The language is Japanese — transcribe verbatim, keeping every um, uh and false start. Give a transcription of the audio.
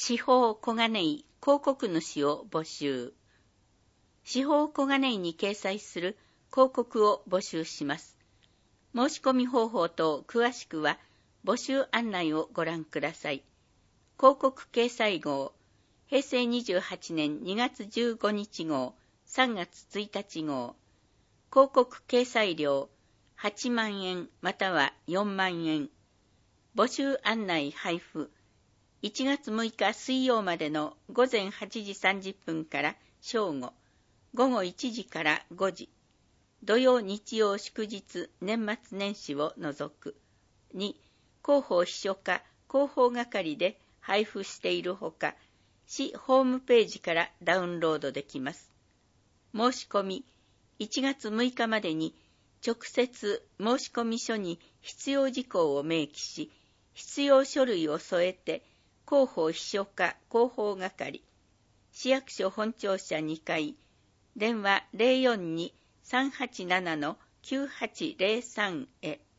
司法小金井広告主を募集。司法小金井に掲載する広告を募集します。申し込み方法と詳しくは募集案内をご覧ください。広告掲載号、へいせいにじゅうはちねんにがつじゅうごにち号、さんがつついたち号。広告掲載料はちまんえんまたはよんまんえん。募集案内配布。いちがつむいか水曜までのごぜんはちじさんじゅっぷんから正午、ごごいちじからごじ。土曜日曜祝日年末年始を除く。に、広報秘書課広報係で配布しているほか、市ホームページからダウンロードできます。申し込み、いちがつむいかまでに直接申込書に必要事項を明記し、必要書類を添えて、広報秘書課広報係、市役所本庁舎にかい、電話 ゼロよんに さんはちなな きゅうはちゼロさん へ。